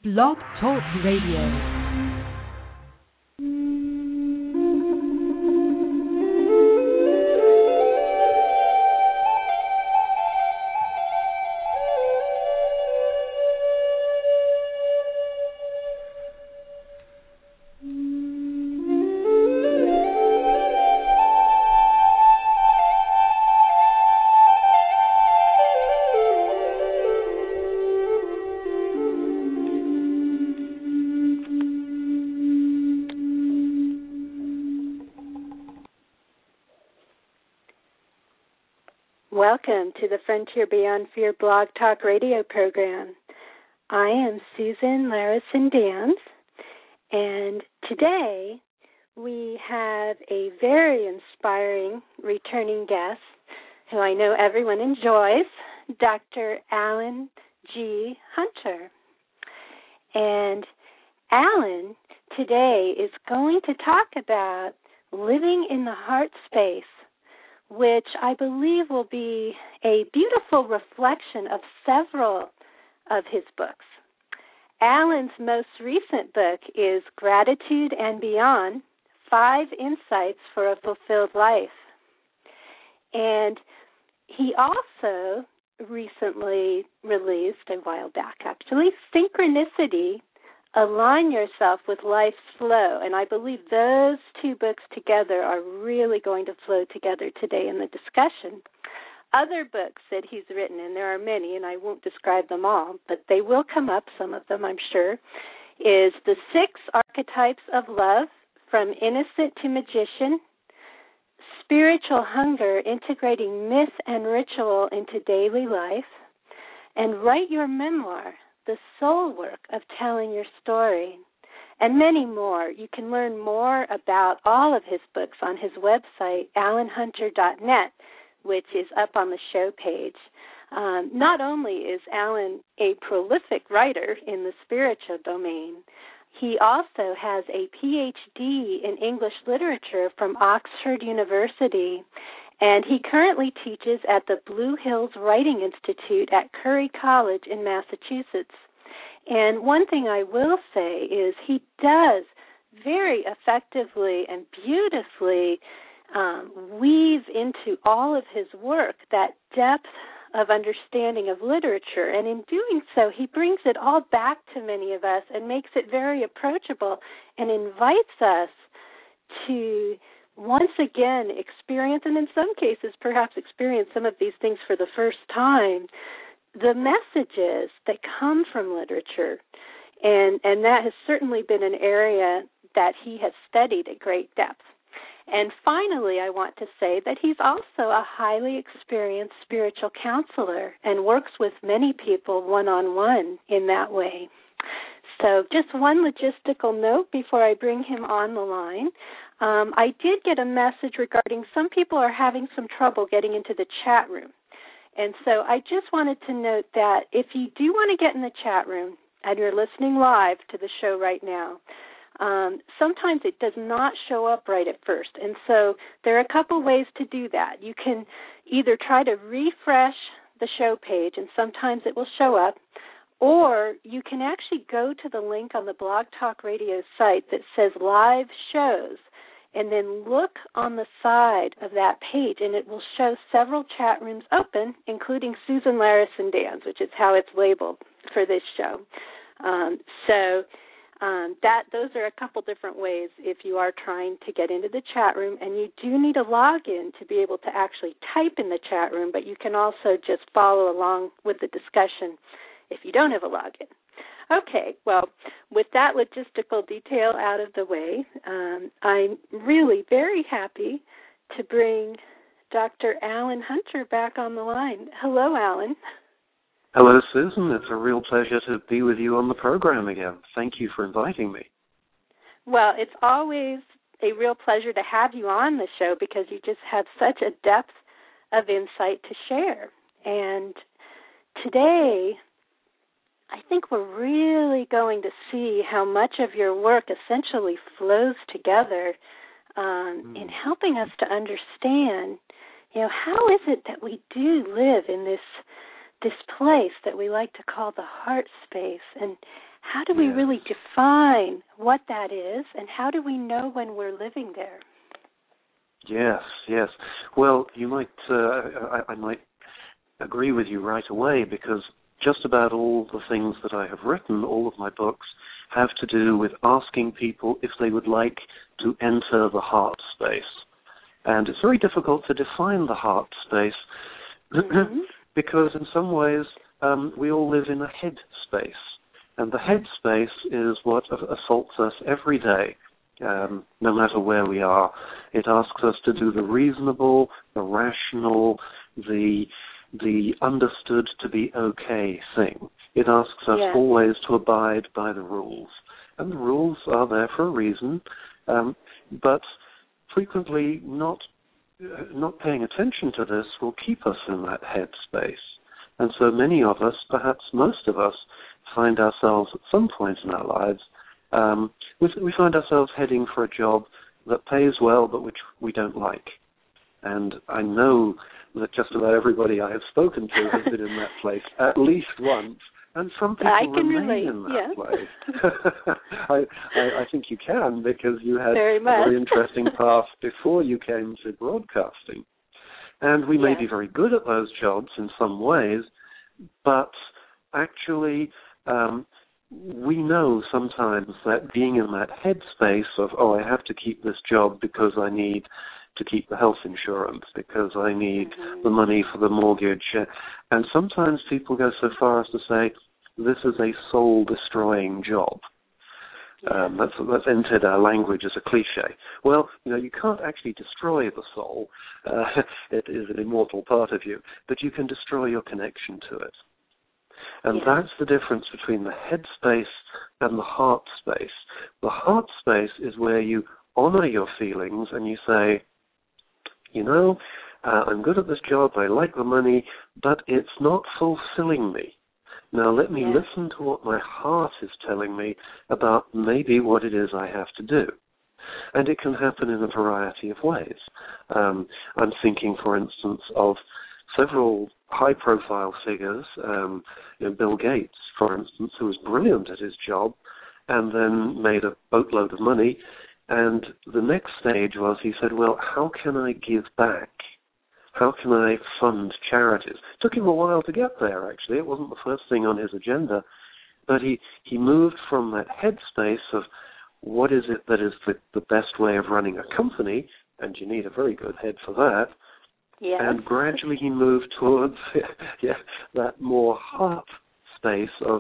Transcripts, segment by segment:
Blog Talk Radio. Welcome to the Frontier Beyond Fear Blog Talk Radio program. I am Susan Larison-Dans, and today we have a very inspiring returning guest who I know everyone enjoys, Dr. Alan G. Hunter. And Alan today is going to talk about living in the heart space, which I believe will be a beautiful reflection of several of his books. Alan's most recent book is Gratitude and Beyond, 5 Insights for a Fulfilled Life. And he also recently released, a while back actually, Synchronicity, Align Yourself with Life's Flow. And I believe those 2 books together are really going to flow together today in the discussion. Other books that he's written, and there are many, and I won't describe them all, but they will come up, some of them I'm sure, is The 6 Archetypes of Love, From Innocent to Magician, Spiritual Hunger, Integrating Myth and Ritual into Daily Life, and Write Your Memoir, The Soul Work of Telling Your Story, and many more. You can learn more about all of his books on his website, alanhunter.net, which is up on the show page. Not only is Alan a prolific writer in the spiritual domain, he also has a PhD in English literature from Oxford University, and he currently teaches at the Blue Hills Writing Institute at Curry College in Massachusetts. And one thing I will say is he does very effectively and beautifully weave into all of his work that depth of understanding of literature. And in doing so, he brings it all back to many of us and makes it very approachable and invites us to once again experience, and in some cases perhaps experience some of these things for the first time, the messages that come from literature. And that has certainly been an area that he has studied at great depth. And finally, I want to say that he's also a highly experienced spiritual counselor and works with many people one-on-one in that way. So just one logistical note before I bring him on the line. I did get a message regarding some people are having some trouble getting into the chat room. And so I just wanted to note that if you do want to get in the chat room and you're listening live to the show right now, sometimes it does not show up right at first. And so there are a couple ways to do that. You can either try to refresh the show page, and sometimes it will show up, or you can actually go to the link on the Blog Talk Radio site that says Live Shows, and then look on the side of that page, and it will show several chat rooms open, including Susan Larison-Dans, which is how it's labeled for this show. Those are a couple different ways if you are trying to get into the chat room, and you do need a login to be able to actually type in the chat room, but you can also just follow along with the discussion if you don't have a login. Okay, well, with that logistical detail out of the way, I'm really very happy to bring Dr. Alan Hunter back on the line. Hello, Alan. Hello, Susan. It's a real pleasure to be with you on the program again. Thank you for inviting me. Well, it's always a real pleasure to have you on the show because you just have such a depth of insight to share. And today, I think we're really going to see how much of your work essentially flows together in helping us to understand, how is it that we do live in this this place that we like to call the heart space. And how do we Yes. really define what that is, and how do we know when we're living there? Yes, yes. Well, you might, I might agree with you right away, because just about all the things that I have written, all of my books, have to do with asking people if they would like to enter the heart space. And it's very difficult to define the heart space because in some ways we all live in a head space. And the head space is what assaults us every day, no matter where we are. It asks us to do the reasonable, the rational, the understood to be okay thing. It asks us always to abide by the rules. And the rules are there for a reason, but frequently not paying attention to this will keep us in that head space. And so many of us, perhaps most of us, find ourselves at some point in our lives, we find ourselves heading for a job that pays well but which we don't like. And I know that just about everybody I have spoken to has been in that place at least once, and some people remain in that place. I think you can, because you had a very interesting path before you came to broadcasting. And we may be very good at those jobs in some ways, but actually we know sometimes that being in that headspace of, I have to keep this job because I need to keep the health insurance, because I need the money for the mortgage. And sometimes people go so far as to say, this is a soul-destroying job. That's entered our language as a cliche. Well, you can't actually destroy the soul. It is an immortal part of you, but you can destroy your connection to it. And that's the difference between the head space and the heart space. The heart space is where you honor your feelings and you say, I'm good at this job, I like the money, but it's not fulfilling me. Now let me listen to what my heart is telling me about maybe what it is I have to do. And it can happen in a variety of ways. I'm thinking, for instance, of several high-profile figures, Bill Gates, for instance, who was brilliant at his job and then made a boatload of money. And the next stage was, he said, well, how can I give back? How can I fund charities? It took him a while to get there, actually. It wasn't the first thing on his agenda. But he moved from that headspace of what is it that is the best way of running a company, and you need a very good head for that. Yes. And gradually he moved towards that more heart space of,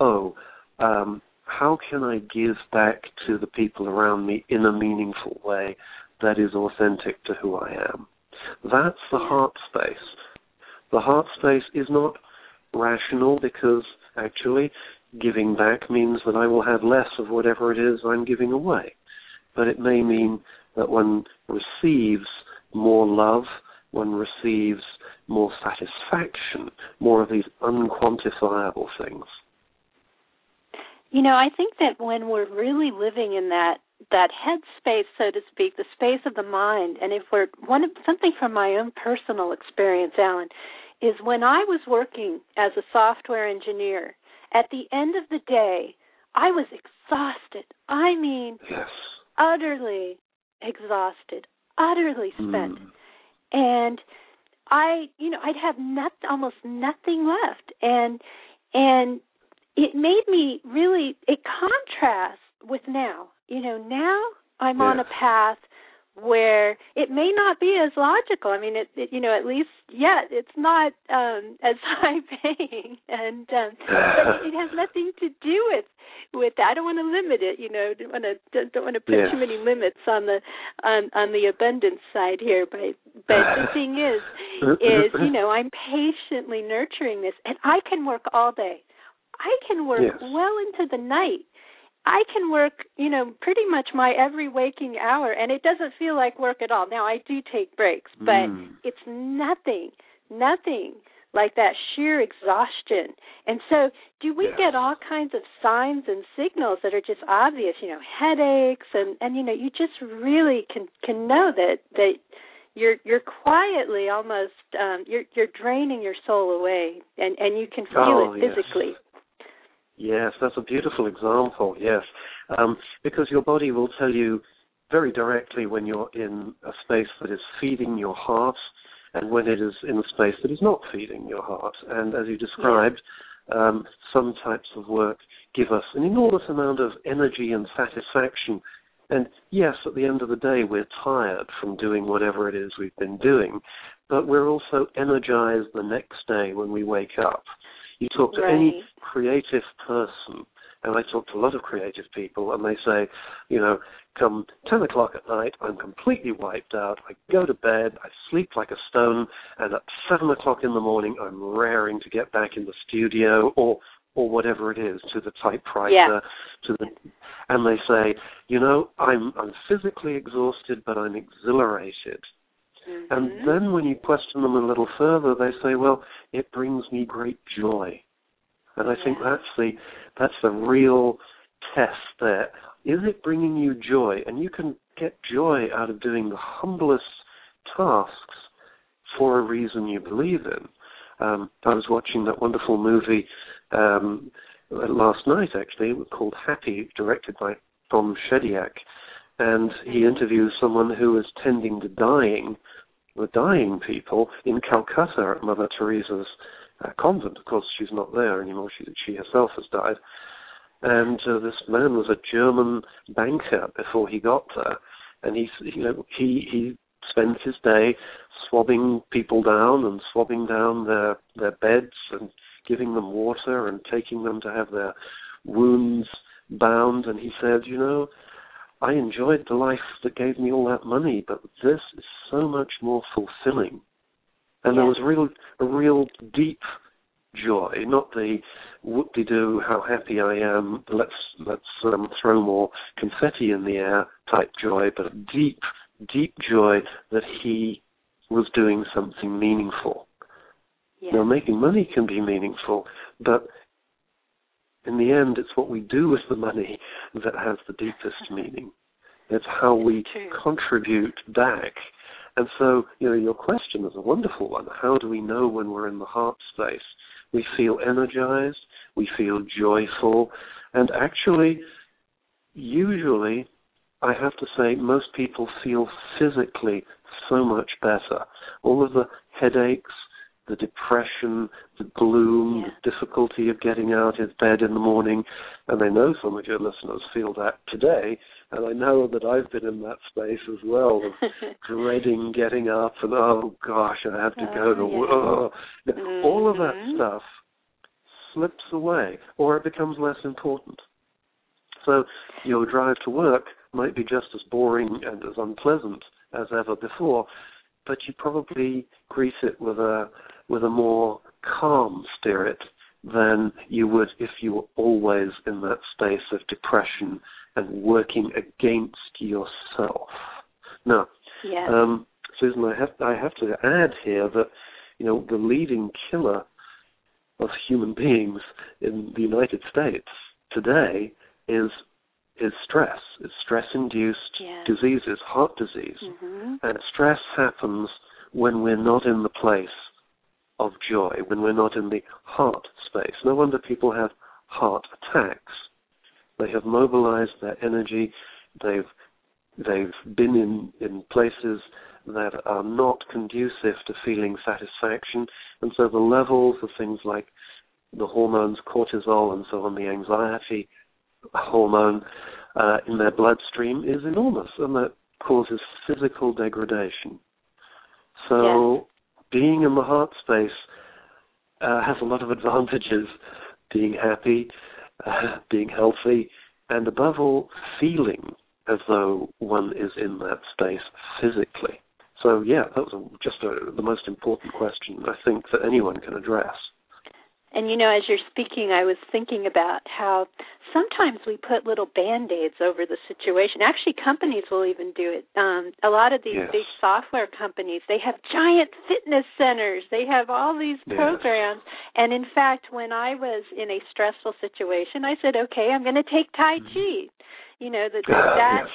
how can I give back to the people around me in a meaningful way that is authentic to who I am? That's the heart space. The heart space is not rational, because actually giving back means that I will have less of whatever it is I'm giving away. But it may mean that one receives more love, one receives more satisfaction, more of these unquantifiable things. I think that when we're really living in that head space, so to speak, the space of the mind, and if something from my own personal experience, Alan, is when I was working as a software engineer, at the end of the day, I was exhausted. I mean, utterly exhausted, utterly spent. And I'd have almost nothing left. And it made me really, it contrasts with now. Now I'm on a path where it may not be as logical. I mean, at least yet it's not as high paying, and but it has nothing to do with that. I don't want to limit it. Don't want to put too many limits on the abundance side here. But the thing is I'm patiently nurturing this, and I can work all day. I can work well into the night. I can work, pretty much my every waking hour, and it doesn't feel like work at all. Now, I do take breaks, but it's nothing like that sheer exhaustion. And so do we get all kinds of signs and signals that are just obvious, headaches, and you just really can know that you're quietly almost you're draining your soul away, and you can feel it physically. Yes, that's a beautiful example. Yes, because your body will tell you very directly when you're in a space that is feeding your heart, and when it is in a space that is not feeding your heart. And as you described, some types of work give us an enormous amount of energy and satisfaction. And yes, at the end of the day, we're tired from doing whatever it is we've been doing, but we're also energized the next day when we wake up. You talk to any creative person, and I talk to a lot of creative people, and they say, come 10 o'clock at night, I'm completely wiped out. I go to bed, I sleep like a stone, and at 7 o'clock in the morning, I'm raring to get back in the studio or whatever it is, to the typewriter, and they say, I'm physically exhausted, but I'm exhilarated. Mm-hmm. And then when you question them a little further, they say, well, it brings me great joy. And I think that's the real test there. Is it bringing you joy? And you can get joy out of doing the humblest tasks for a reason you believe in. I was watching that wonderful movie last night, actually, called Happy, directed by Tom Shedyak. And he interviews someone who is tending to the dying people in Calcutta at Mother Teresa's convent. Of course, she's not there anymore. She herself has died. And this man was a German banker before he got there. And he spends his day swabbing people down and swabbing down their beds and giving them water and taking them to have their wounds bound. And he said, I enjoyed the life that gave me all that money, but this is so much more fulfilling. And there was a real deep joy, not the whoop-de-doo, how happy I am, let's throw more confetti in the air type joy, but a deep, deep joy that he was doing something meaningful. Yeah. Now, making money can be meaningful, but in the end, it's what we do with the money that has the deepest meaning. It's how we contribute back. And so, your question is a wonderful one. How do we know when we're in the heart space? We feel energized, we feel joyful, and actually, usually, I have to say, most people feel physically so much better. All of the headaches, the depression, the gloom, the difficulty of getting out of bed in the morning, and I know some of your listeners feel that today, and I know that I've been in that space as well, of dreading getting up and, oh gosh, I have to go to work. All of that stuff slips away, or it becomes less important. So your drive to work might be just as boring and as unpleasant as ever before, but you probably greet it with a more calm spirit than you would if you were always in that space of depression and working against yourself. Now, Susan, I have to add here that the leading killer of human beings in the United States today is stress. It's stress-induced diseases, heart disease. Mm-hmm. And stress happens when we're not in the place of joy, when we're not in the heart space. No wonder people have heart attacks. They have mobilized their energy. They've been in places that are not conducive to feeling satisfaction. And so the levels of things like the hormones, cortisol and so on, the anxiety hormone in their bloodstream is enormous, and that causes physical degradation. So being in the heart space has a lot of advantages, being happy, being healthy, and above all, feeling as though one is in that space physically. So, that was the most important question I think that anyone can address. And, as you're speaking, I was thinking about how sometimes we put little Band-Aids over the situation. Actually, companies will even do it. A lot of these big software companies, they have giant fitness centers. They have all these programs. And, in fact, when I was in a stressful situation, I said, okay, I'm going to take Tai Chi. that. Yes.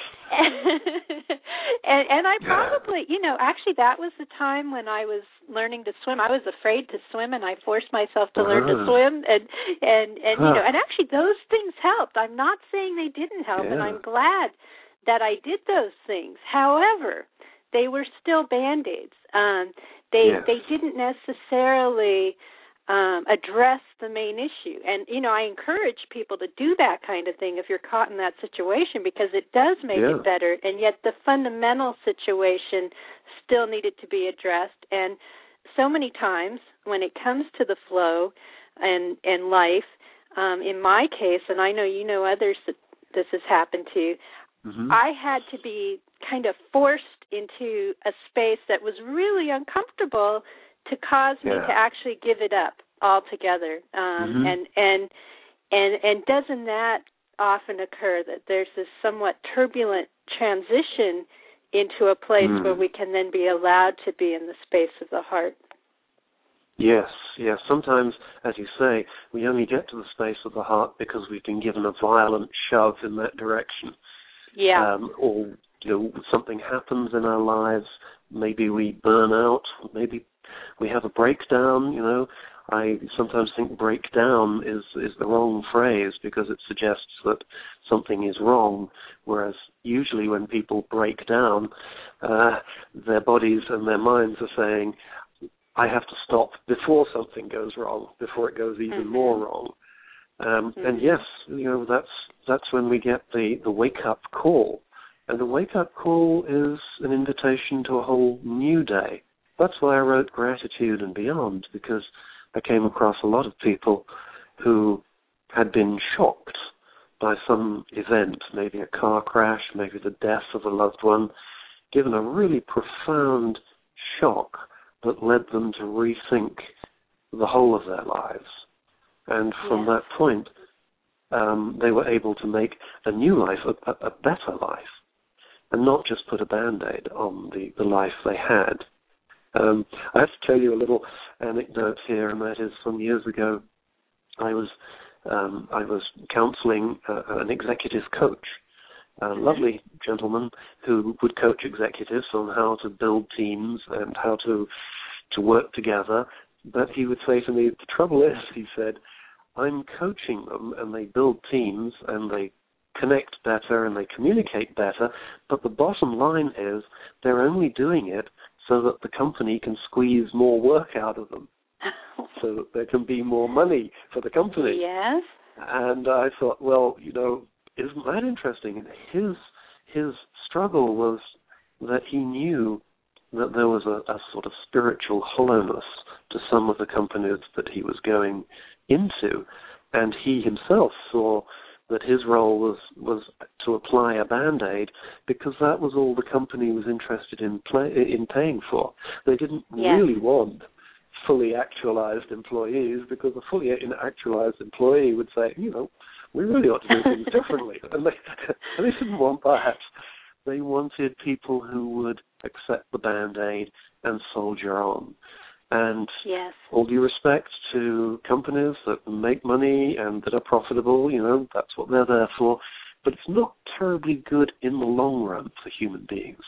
and I probably, actually that was the time when I was learning to swim. I was afraid to swim, and I forced myself to learn to swim, and actually those things helped. I'm not saying they didn't help, and I'm glad that I did those things. However, they were still Band-Aids. They didn't necessarily address the main issue. And, I encourage people to do that kind of thing if you're caught in that situation, because it does make it better, and yet the fundamental situation still needed to be addressed. And so many times when it comes to the flow and life, in my case, and I know others that this has happened to, I had to be kind of forced into a space that was really uncomfortable to cause me to actually give it up altogether. And doesn't that often occur, that there's this somewhat turbulent transition into a place where we can then be allowed to be in the space of the heart? Yes. Sometimes, as you say, we only get to the space of the heart because we've been given a violent shove in that direction. Or something happens in our lives. Maybe we burn out. Maybe we have a breakdown. I sometimes think breakdown is the wrong phrase because it suggests that something is wrong, whereas usually when people break down, their bodies and their minds are saying, I have to stop before something goes wrong, before it goes even more wrong. And yes, that's when we get the wake-up call. And the wake-up call is an invitation to a whole new day. That's why I wrote Gratitude and Beyond, because I came across a lot of people who had been shocked by some event, maybe a car crash, maybe the death of a loved one, given a really profound shock that led them to rethink the whole of their lives. And from that point, they were able to make a new life, a better life, and not just put a Band-Aid on the life they had. I have to tell you a little anecdote here, and that is some years ago, I was counseling an executive coach, a lovely gentleman who would coach executives on how to build teams and how to work together. But he would say to me, the trouble is, he said, I'm coaching them and they build teams and they connect better and they communicate better, but the bottom line is they're only doing it so that the company can squeeze more work out of them, so that there can be more money for the company. Yes. And I thought, well, isn't that interesting? And his struggle was that he knew that there was a sort of spiritual hollowness to some of the companies that he was going into, and he himself saw that his role was to apply a Band-Aid because that was all the company was interested in paying for. They didn't really want fully actualized employees, because a fully actualized employee would say, we really ought to do things differently. And they didn't want that. They wanted people who would accept the Band-Aid and soldier on. And all due respect to companies that make money and that are profitable, that's what they're there for. But it's not terribly good in the long run for human beings.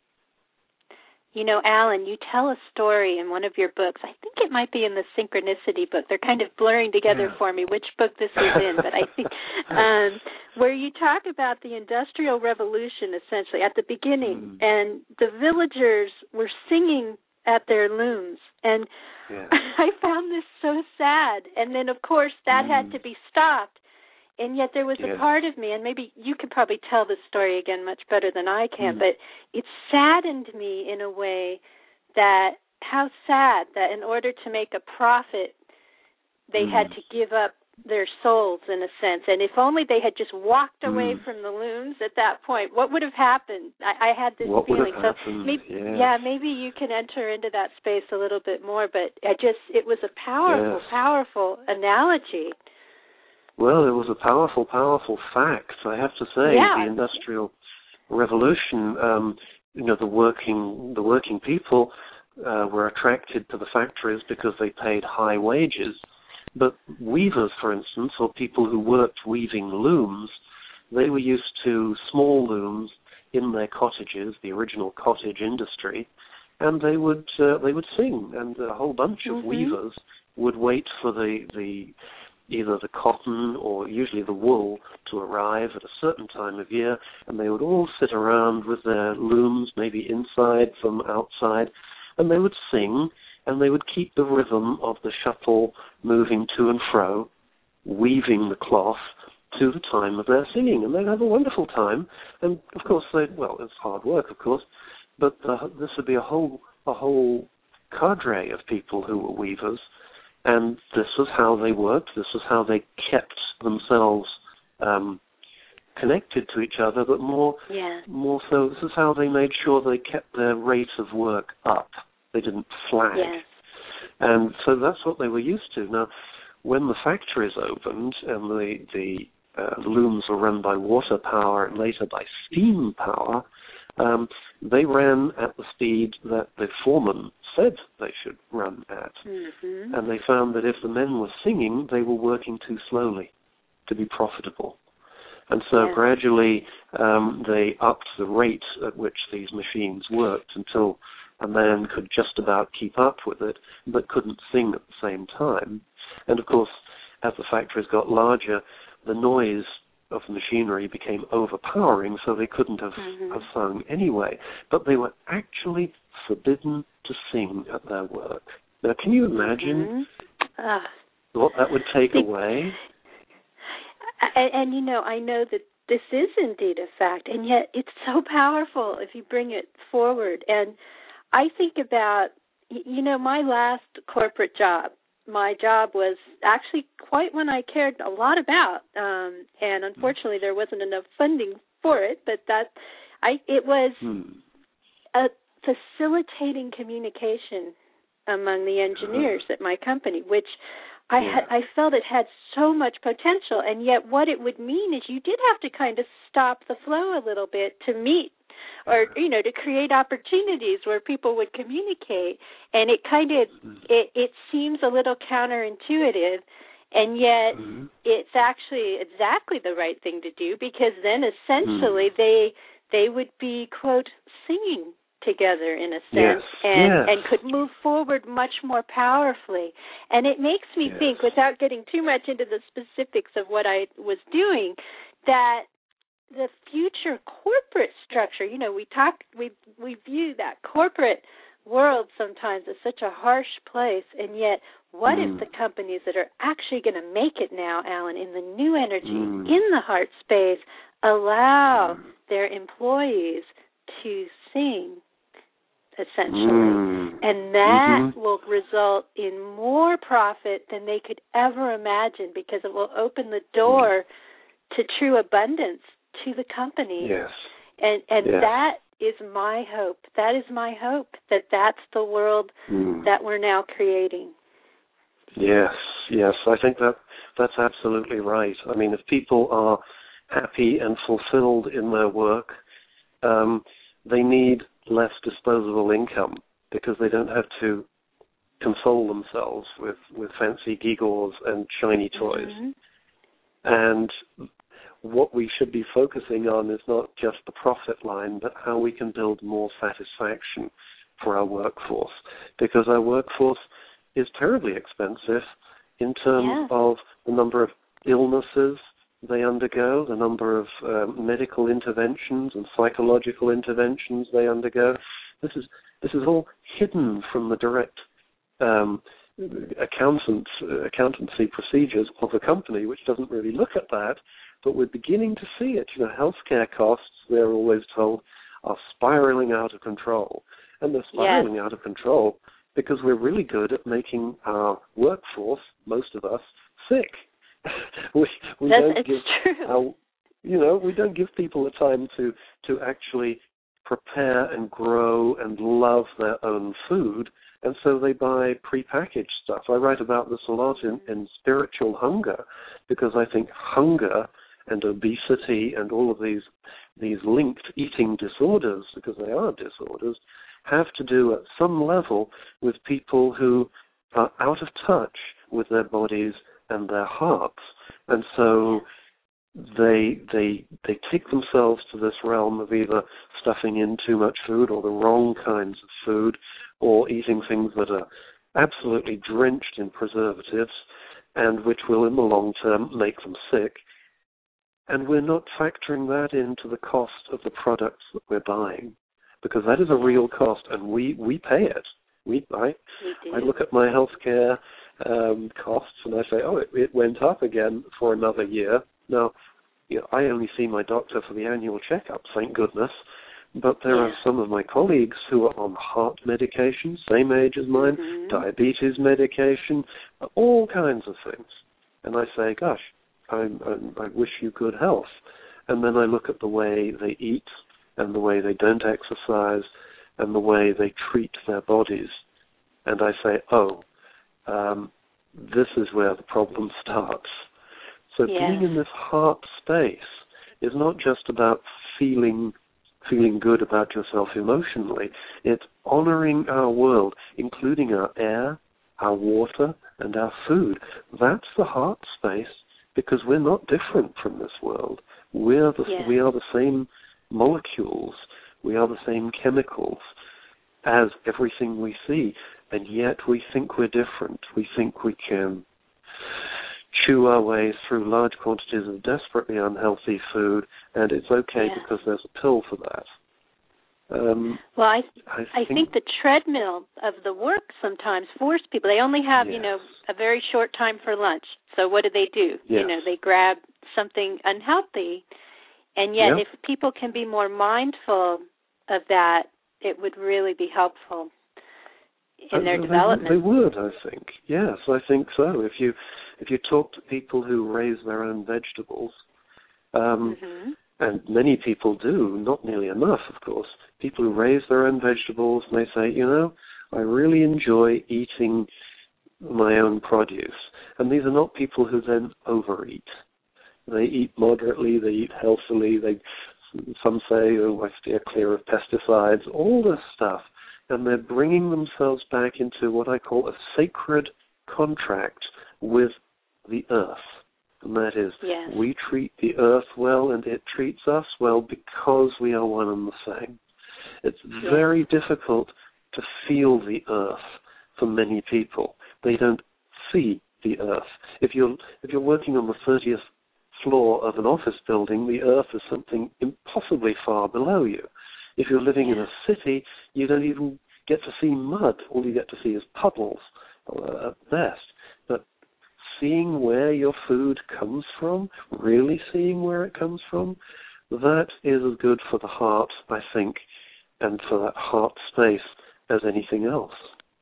Alan, you tell a story in one of your books. I think it might be in the Synchronicity book. They're kind of blurring together for me which book this is in, but I think where you talk about the Industrial Revolution, essentially, at the beginning, and the villagers were singing at their looms, and I found this so sad. And then, of course, that had to be stopped. And yet there was a part of me, and maybe you could probably tell this story again much better than I can, but it saddened me in a way that, how sad that in order to make a profit, they had to give up their souls in a sense. And if only they had just walked away from the looms at that point, what would have happened? I had this feeling. So maybe you can enter into that space a little bit more, but it was a powerful, powerful analogy. Well, it was a powerful, powerful fact, I have to say. The Industrial Revolution, the working people were attracted to the factories because they paid high wages. But weavers, for instance, or people who worked weaving looms, they were used to small looms in their cottages, the original cottage industry, and they would sing, and a whole bunch of weavers would wait for either the cotton or usually the wool to arrive at a certain time of year, and they would all sit around with their looms, maybe inside, some outside, and they would sing, and they would keep the rhythm of the shuttle moving to and fro, weaving the cloth to the time of their singing, and they'd have a wonderful time. And of course, it's hard work, of course, but this would be a whole cadre of people who were weavers, and this was how they worked. This was how they kept themselves connected to each other, but more so, this is how they made sure they kept their rate of work up. They didn't flag. Yes. And so that's what they were used to. Now, when the factories opened and the looms were run by water power and later by steam power, they ran at the speed that the foreman said they should run at. Mm-hmm. And they found that if the men were singing, they were working too slowly to be profitable. And so gradually they upped the rate at which these machines worked until a man could just about keep up with it, but couldn't sing at the same time. And of course, as the factories got larger, the noise of the machinery became overpowering, so they couldn't have sung anyway. But they were actually forbidden to sing at their work. Now, can you imagine what that would take away? And I know that this is indeed a fact, and yet it's so powerful if you bring it forward. And I think about, my last corporate job. My job was actually quite one I cared a lot about, and unfortunately there wasn't enough funding for it, but it was facilitating communication among the engineers at my company, which I felt it had so much potential, and yet what it would mean is you did have to kind of stop the flow a little bit to meet or, to create opportunities where people would communicate. And it kind of, it seems a little counterintuitive, and yet it's actually exactly the right thing to do, because then essentially they would be, quote, singing together in a sense, and could move forward much more powerfully. And it makes me think, without getting too much into the specifics of what I was doing, that the future corporate structure, we view that corporate world sometimes as such a harsh place, and yet what if the companies that are actually going to make it now, Alan, in the new energy, in the heart space, allow their employees to sing, essentially. And that will result in more profit than they could ever imagine, because it will open the door to true abundance to the company. Yes. And that is my hope. That is my hope, that that's the world that we're now creating. Yes. I think that's absolutely right. I mean, if people are happy and fulfilled in their work, they need less disposable income, because they don't have to console themselves with fancy gewgaws and shiny toys. And what we should be focusing on is not just the profit line, but how we can build more satisfaction for our workforce, because our workforce is terribly expensive in terms of the number of illnesses they undergo, the number of medical interventions and psychological interventions they undergo. This is all hidden from the direct accountancy procedures of a company, which doesn't really look at that. But we're beginning to see it. Healthcare costs, they're always told, are spiraling out of control. And they're spiraling out of control because we're really good at making our workforce, most of us, sick. we don't give people the time to actually prepare and grow and love their own food, and so they buy prepackaged stuff. I write about this a lot in Spiritual Hunger, because I think hunger and obesity and all of these linked eating disorders, because they are disorders, have to do at some level with people who are out of touch with their bodies and their hearts. And so they take themselves to this realm of either stuffing in too much food or the wrong kinds of food, or eating things that are absolutely drenched in preservatives and which will in the long term make them sick. And we're not factoring that into the cost of the products that we're buying, because that is a real cost, and we pay it. I look at my healthcare costs and I say, it went up again for another year. Now, I only see my doctor for the annual checkup, thank goodness. But there are some of my colleagues who are on heart medication, same age as mine, diabetes medication, all kinds of things. And I say, gosh, I wish you good health. And then I look at the way they eat and the way they don't exercise and the way they treat their bodies. And I say, this is where the problem starts. So being in this heart space is not just about feeling good about yourself emotionally. It's honoring our world, including our air, our water, and our food. That's the heart space, because we're not different from this world. We are the same molecules. We are the same chemicals as everything we see, and yet we think we're different. We think we can chew our way through large quantities of desperately unhealthy food, and it's okay because there's a pill for that. I think the treadmill of the work sometimes force people. They only have, a very short time for lunch. So what do? Yes. They grab something unhealthy, and yet if people can be more mindful of that, it would really be helpful in their development. They would, I think. Yes, I think so. If you talk to people who raise their own vegetables, and many people do, not nearly enough, of course, people who raise their own vegetables, and they say, I really enjoy eating my own produce. And these are not people who then overeat. They eat moderately, they eat healthily, some say, I steer clear of pesticides, all this stuff. And they're bringing themselves back into what I call a sacred contract with the earth. And that is, we treat the earth well and it treats us well because we are one and the same. It's very difficult to feel the earth for many people. They don't see the earth. If you're working on the 30th floor of an office building, the earth is something impossibly far below you. If you're living in a city, you don't even get to see mud. All you get to see is puddles at best. But seeing where your food comes from, really seeing where it comes from, that is as good for the heart, I think, and for that heart space as anything else.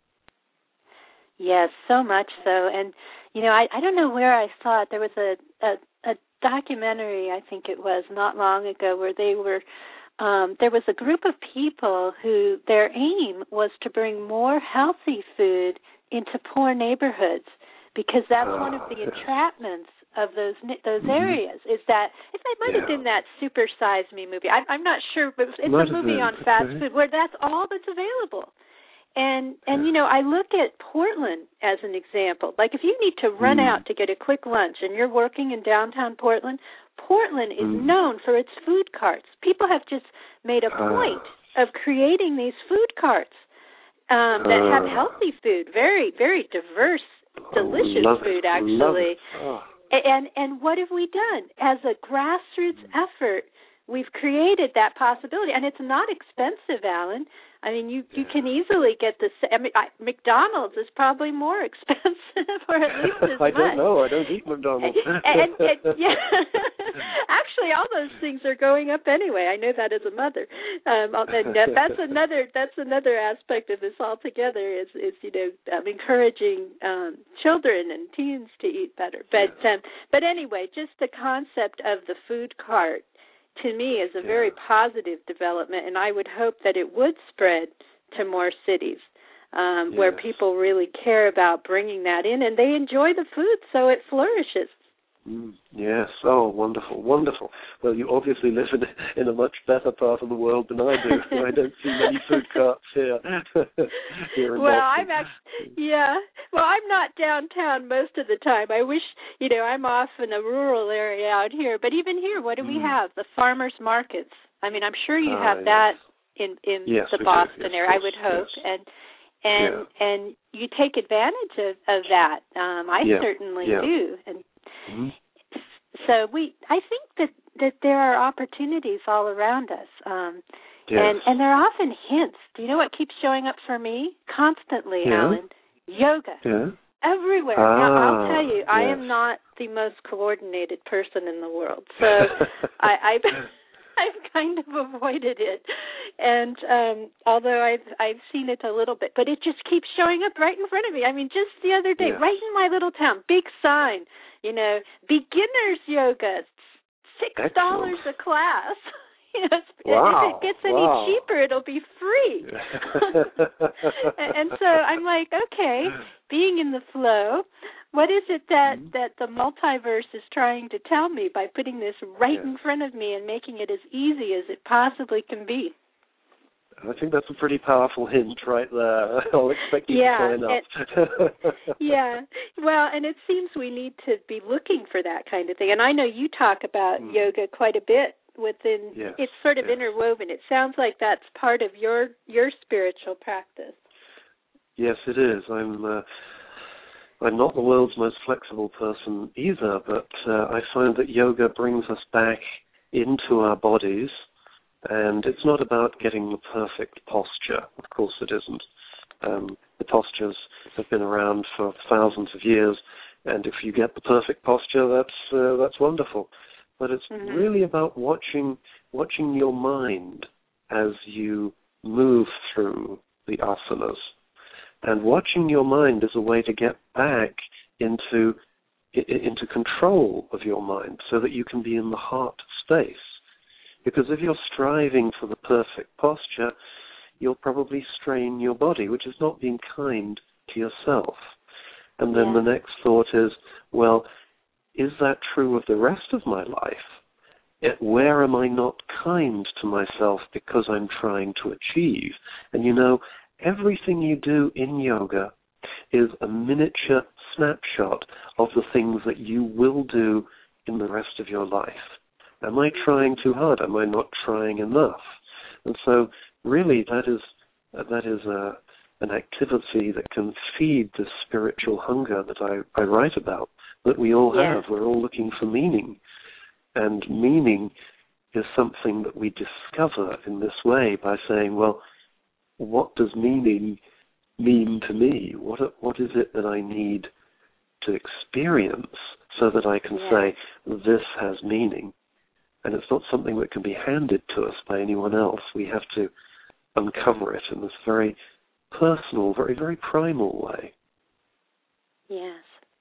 Yes, so much so. And, I don't know where I saw it. There was a documentary, I think it was, not long ago, where they were there was a group of people who their aim was to bring more healthy food into poor neighborhoods, because that's one of the entrapments of those areas, is that it might have been that Super Size Me movie. I'm not sure, but it's a movie on fast food where that's all that's available. And I look at Portland as an example. Like, if you need to run out to get a quick lunch and you're working in downtown Portland, Portland is known for its food carts. People have just made a point of creating these food carts that have healthy food, very, very diverse, delicious food, actually. And what have we done? As a grassroots effort, we've created that possibility. And it's not expensive, Alan. I mean, you can easily get this. McDonald's is probably more expensive, or at least as much. I don't know. I don't eat McDonald's. Actually, all those things are going up anyway. I know that as a mother. And that's another aspect of this altogether is encouraging children and teens to eat better. But anyway, just the concept of the food cart, to me, is a very positive development, and I would hope that it would spread to more cities where people really care about bringing that in, and they enjoy the food, so it flourishes. Yes. Oh, wonderful, wonderful. Well, you obviously live in a much better part of the world than I do. I don't see many food carts here. Here in Boston. Well, I'm not downtown most of the time. I wish, I'm off in a rural area out here. But even here, what do we have? The farmers markets. I mean, I'm sure you have that in the Boston area. I would hope, and you take advantage of that. I certainly do, and so I think that there are opportunities all around us, and there are often hints. Do you know what keeps showing up for me constantly, Alan? Yoga. Yeah. Everywhere. Now, I'll tell you, I am not the most coordinated person in the world, so I've kind of avoided it, and although I've seen it a little bit, but it just keeps showing up right in front of me. I mean, just the other day, right in my little town, big sign, beginners yoga, $6 a class. If it gets any cheaper, it'll be free. And so I'm like, okay, being in the flow, what is it that the multiverse is trying to tell me by putting this right in front of me and making it as easy as it possibly can be? I think that's a pretty powerful hint right there. I'll expect you to sign up. Well, and it seems we need to be looking for that kind of thing. And I know you talk about yoga quite a bit within, it's sort of interwoven. It sounds like that's part of your spiritual practice. Yes, it is. I'm not the world's most flexible person either, but I find that yoga brings us back into our bodies, and it's not about getting the perfect posture. Of course it isn't. The postures have been around for thousands of years, and if you get the perfect posture, that's wonderful. But it's really about watching your mind as you move through the asanas. And watching your mind is a way to get back into control of your mind so that you can be in the heart space. Because if you're striving for the perfect posture, you'll probably strain your body, which is not being kind to yourself. And then the next thought is, well, is that true of the rest of my life? Where am I not kind to myself because I'm trying to achieve? And everything you do in yoga is a miniature snapshot of the things that you will do in the rest of your life. Am I trying too hard? Am I not trying enough? And so really that is an activity that can feed the spiritual hunger that I write about, that we all have. We're all looking for meaning. And meaning is something that we discover in this way by saying, well, what does meaning mean to me? What is it that I need to experience so that I can say, this has meaning? And it's not something that can be handed to us by anyone else. We have to uncover it in this very personal, very, very primal way. Yes.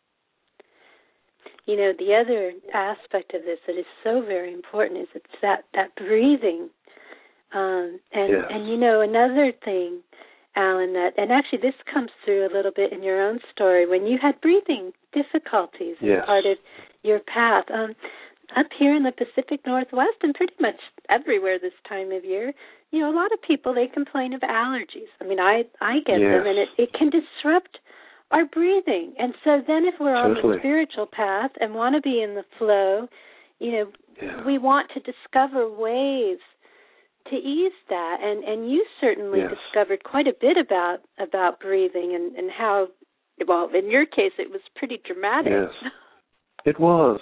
The other aspect of this that is so very important is it's that breathing. And another thing, Alan, and actually this comes through a little bit in your own story, when you had breathing difficulties as part of your path. Up here in the Pacific Northwest and pretty much everywhere this time of year, a lot of people, they complain of allergies. I mean, I get them, and it can disrupt our breathing. And so then if we're on the spiritual path and want to be in the flow, we want to discover ways to ease that. And you certainly discovered quite a bit about breathing and how, well, in your case, it was pretty dramatic. Yes. It was.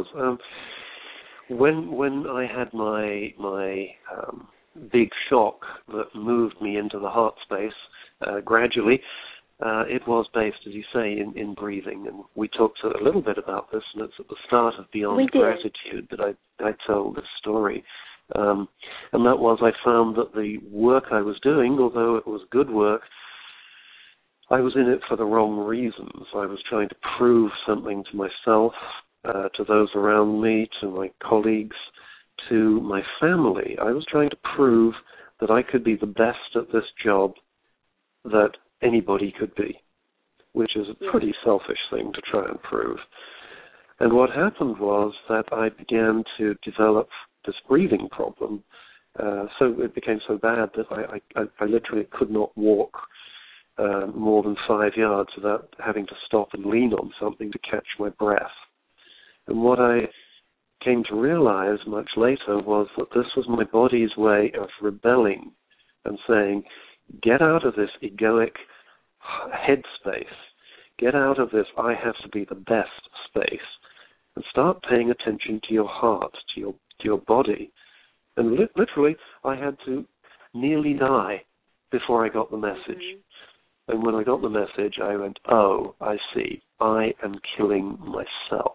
When I had my big shock that moved me into the heart space gradually, it was based, as you say, in breathing. And we talked a little bit about this, and it's at the start of Beyond Gratitude that I told this story. And that was, I found that the work I was doing, although it was good work, I was in it for the wrong reasons. I was trying to prove something to myself, to those around me, to my colleagues, to my family. I was trying to prove that I could be the best at this job that anybody could be, which is a pretty selfish thing to try and prove. And what happened was that I began to develop this breathing problem. So it became so bad that I literally could not walk more than 5 yards without having to stop and lean on something to catch my breath. And what I came to realize much later was that this was my body's way of rebelling and saying, get out of this egoic headspace, get out of this I have to be the best space, and start paying attention to your heart, to your body. And literally, I had to nearly die before I got the message. Mm-hmm. And when I got the message, I went, oh, I see, I am killing myself.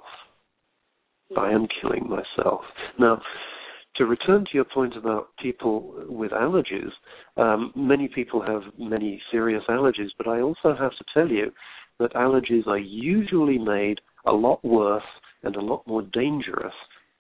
I am killing myself. Now, to return to your point about people with allergies, many people have many serious allergies, but I also have to tell you that allergies are usually made a lot worse and a lot more dangerous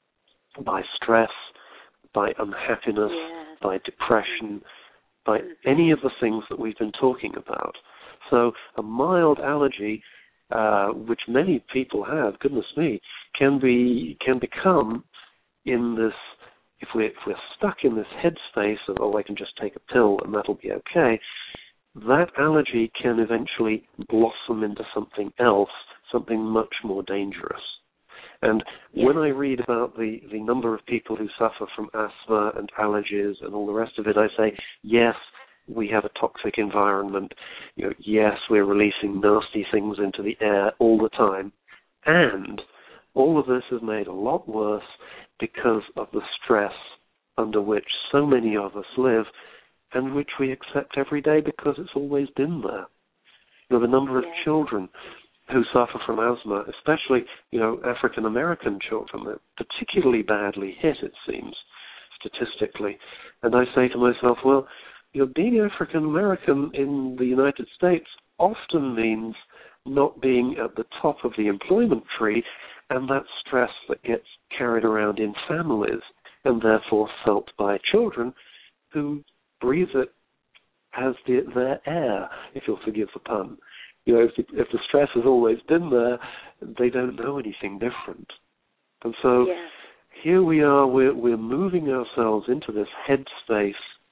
by stress, by unhappiness, by depression, by any of the things that we've been talking about. So a mild allergy, which many people have, goodness me, can become in this, if we're stuck in this headspace of, oh, I can just take a pill and that'll be okay, that allergy can eventually blossom into something else, something much more dangerous. And when I read about the number of people who suffer from asthma and allergies and all the rest of it, I say, yes, we have a toxic environment. Yes, we're releasing nasty things into the air all the time. And all of this is made a lot worse because of the stress under which so many of us live and which we accept every day because it's always been there. The number of children who suffer from asthma, especially, African American children, they're particularly badly hit, it seems, statistically. And I say to myself, well, being African American in the United States often means not being at the top of the employment tree, and that stress that gets carried around in families and therefore felt by children who breathe it as their air, if you'll forgive the pun. If the stress has always been there, they don't know anything different. And so here we are, we're moving ourselves into this headspace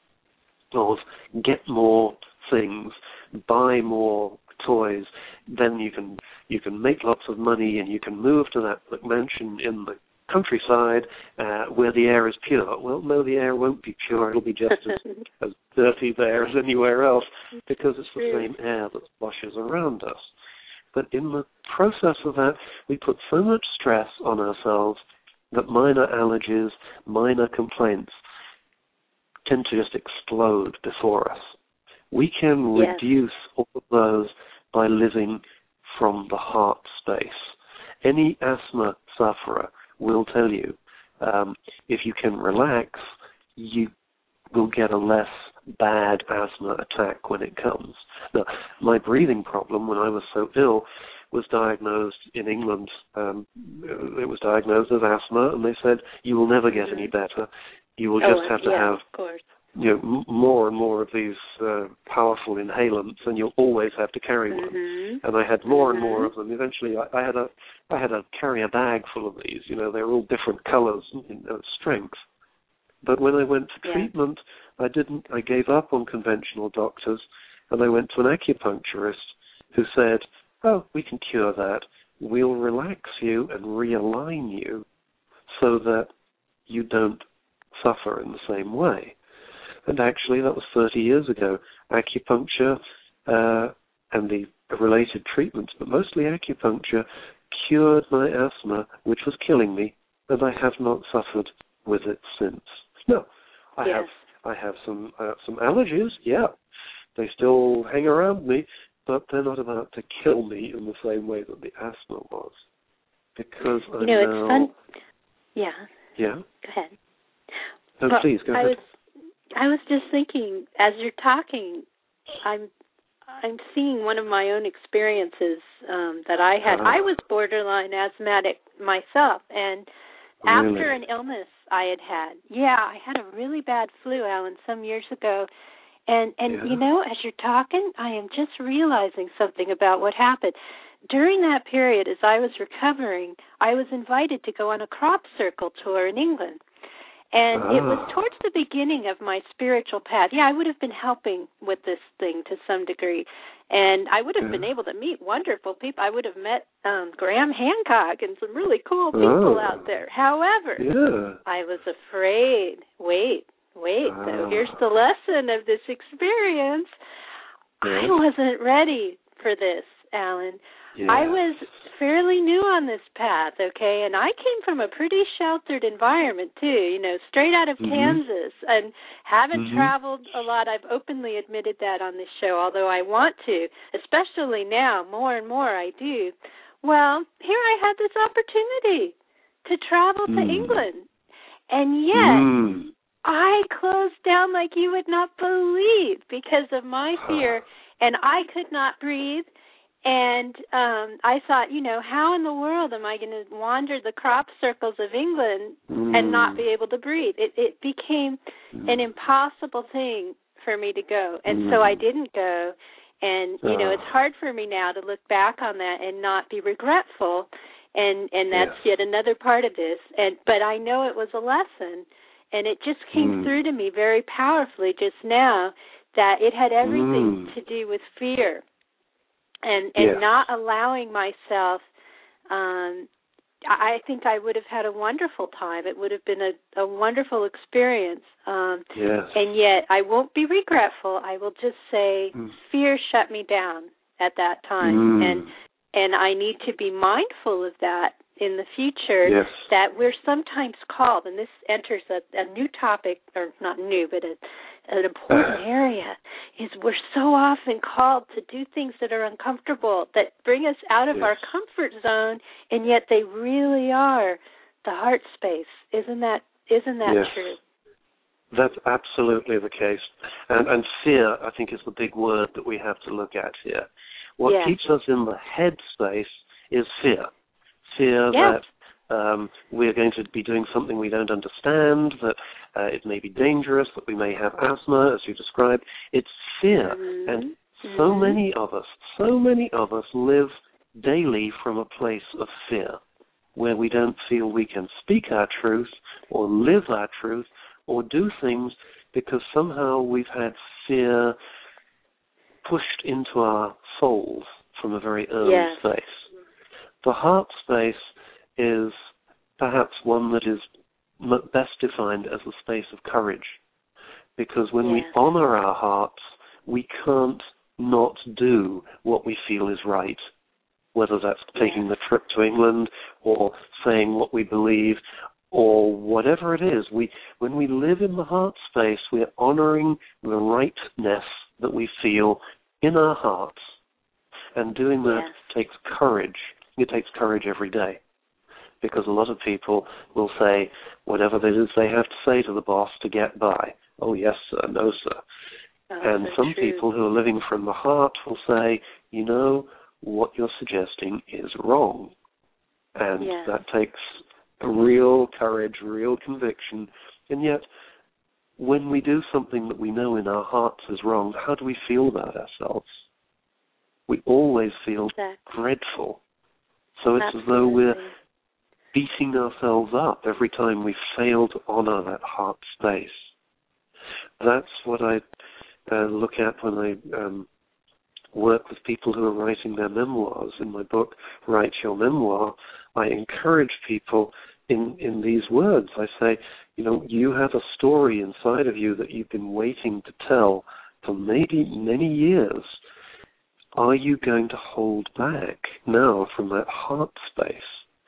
of get more things, buy more toys, then you can make lots of money and you can move to that mansion in the countryside where the air is pure. Well, no, the air won't be pure. It'll be just as dirty there as anywhere else because it's the same air that washes around us. But in the process of that, we put so much stress on ourselves that minor allergies, minor complaints tend to just explode before us. We can reduce all of those by living from the heart space. Any asthma sufferer will tell you, if you can relax, you will get a less bad asthma attack when it comes. Now, my breathing problem when I was so ill was diagnosed in England. It was diagnosed as asthma, and they said, you will never get any better. You will just have to have more and more of these powerful inhalants, and you'll always have to carry one. And I had more and more of them. Eventually, I had to carry a bag full of these. They're all different colors and strengths. But when I went to treatment, I gave up on conventional doctors, and I went to an acupuncturist who said, oh, we can cure that. We'll relax you and realign you so that you don't suffer in the same way. And actually, that was 30 years ago. Acupuncture and the related treatments, but mostly acupuncture, cured my asthma, which was killing me, and I have not suffered with it since. No, I have some allergies, They still hang around me, but they're not about to kill me in the same way that the asthma was. Because I know... it's fun. Yeah. Yeah? Go ahead. No, please, go ahead. I was just thinking, as you're talking, I'm seeing one of my own experiences that I had. I was borderline asthmatic myself, and after an illness I had, I had a really bad flu, Alan, some years ago. And as you're talking, I am just realizing something about what happened. during that period, as I was recovering, I was invited to go on a crop circle tour in England. And it was towards the beginning of my spiritual path. Yeah, I would have been helping with this thing to some degree. And I would have been able to meet wonderful people. I would have met Graham Hancock and some really cool people out there. However, I was afraid. Wait, though. Here's the lesson of this experience. I wasn't ready for this, Alan. Yes. I was fairly new on this path, okay, and I came from a pretty sheltered environment, too, straight out of Kansas, and haven't traveled a lot. I've openly admitted that on this show, although I want to, especially now, more and more I do. Well, here I had this opportunity to travel to England, and yet I closed down like you would not believe because of my fear, and I could not breathe. And I thought, how in the world am I going to wander the crop circles of England and not be able to breathe? It became an impossible thing for me to go. And so I didn't go. And, it's hard for me now to look back on that and not be regretful. And that's yet another part of this. But I know it was a lesson. And it just came through to me very powerfully just now that it had everything to do with fear. And not allowing myself, I think I would have had a wonderful time. It would have been a wonderful experience. And yet I won't be regretful. I will just say fear shut me down at that time. And I need to be mindful of that in the future, that we're sometimes called, and this enters a new topic, or not new, but an important area, is we're so often called to do things that are uncomfortable, that bring us out of our comfort zone, and yet they really are the heart space. Isn't that true? That's absolutely the case. And fear, I think, is the big word that we have to look at here. What keeps us in the head space is fear. Fear that we're going to be doing something we don't understand, that it may be dangerous, that we may have asthma, as you described. It's fear. And so many of us live daily from a place of fear, where we don't feel we can speak our truth or live our truth or do things because somehow we've had fear pushed into our souls from a very early space. The heart space is perhaps one that is best defined as a space of courage, because when we honor our hearts, we can't not do what we feel is right, whether that's taking the trip to England or saying what we believe or whatever it is. When we live in the heart space, we're honoring the rightness that we feel in our hearts, and doing that takes courage. It takes courage every day, because a lot of people will say whatever it is they have to say to the boss to get by. Oh, yes, sir. No, sir. And some people who are living from the heart will say, what you're suggesting is wrong. And that takes real courage, real conviction. And yet, when we do something that we know in our hearts is wrong, how do we feel about ourselves? We always feel dreadful. So it's as though we're beating ourselves up every time we fail to honor that heart space. That's what I look at when I work with people who are writing their memoirs. In my book, Write Your Memoir, I encourage people in these words. I say, you have a story inside of you that you've been waiting to tell for maybe many years. Are you going to hold back now from that heart space?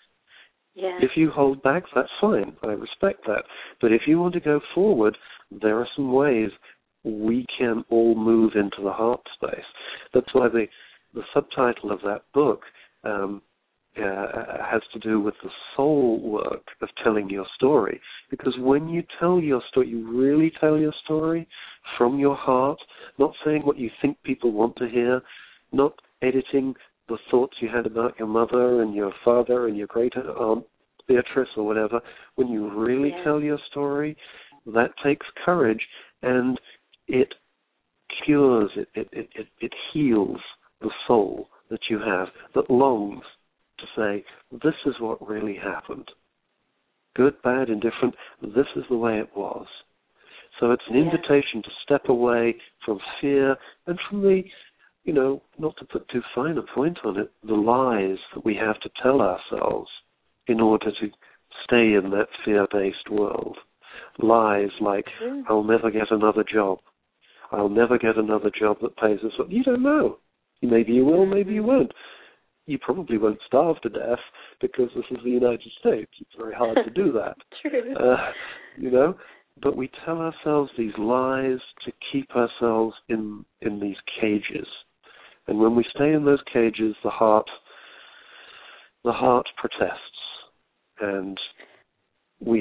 If you hold back, that's fine. I respect that. But if you want to go forward, there are some ways we can all move into the heart space. That's why the subtitle of that book has to do with the soul work of telling your story. Because when you tell your story, you really tell your story from your heart, not saying what you think people want to hear, not editing the thoughts you had about your mother and your father and your great-aunt Beatrice or whatever. When you really tell your story, that takes courage, and it cures, it heals the soul that you have that longs to say, this is what really happened. Good, bad, indifferent, this is the way it was. So it's an invitation to step away from fear and from the, not to put too fine a point on it, the lies that we have to tell ourselves in order to stay in that fear-based world. Lies like, I'll never get another job. I'll never get another job that pays us. You don't know. Maybe you will, maybe you won't. You probably won't starve to death because this is the United States. It's very hard to do that. True. But we tell ourselves these lies to keep ourselves in these cages. And when we stay in those cages, the heart protests, and we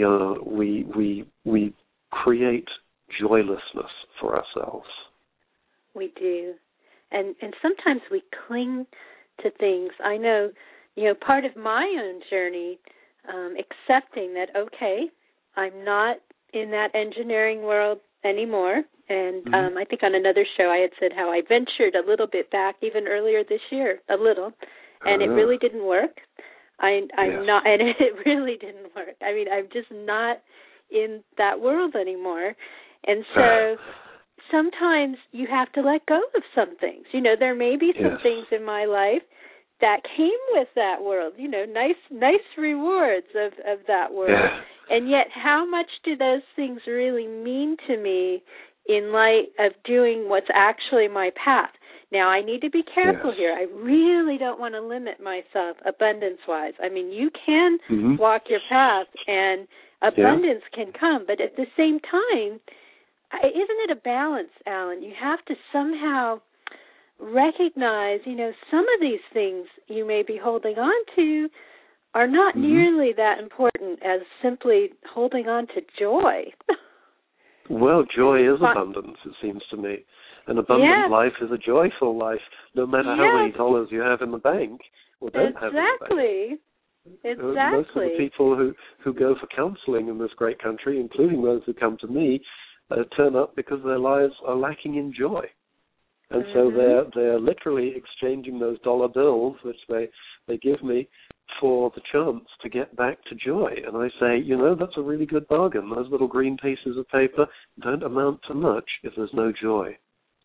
create joylessness for ourselves. We do. And sometimes we cling to things. I know, part of my own journey, accepting that, okay, I'm not in that engineering world anymore. And I think on another show I had said how I ventured a little bit back even earlier this year, and it really didn't work. I'm not, and it really didn't work. I mean, I'm just not in that world anymore. And so sometimes you have to let go of some things. There may be some things in my life that came with that world, nice rewards of that world. Yeah. And yet how much do those things really mean to me in light of doing what's actually my path? Now, I need to be careful here. I really don't want to limit myself abundance-wise. I mean, you can walk your path and abundance can come, but at the same time, isn't it a balance, Alan? You have to somehow recognize, some of these things you may be holding on to are not nearly that important as simply holding on to joy. Well, joy is abundance, it seems to me. An abundant life is a joyful life, no matter how many dollars you have in the bank or don't have in the bank. Exactly. Most of the people who go for counseling in this great country, including those who come to me, turn up because their lives are lacking in joy. And so they're literally exchanging those dollar bills, which they give me, for the chance to get back to joy. And I say, that's a really good bargain. Those little green pieces of paper don't amount to much if there's no joy.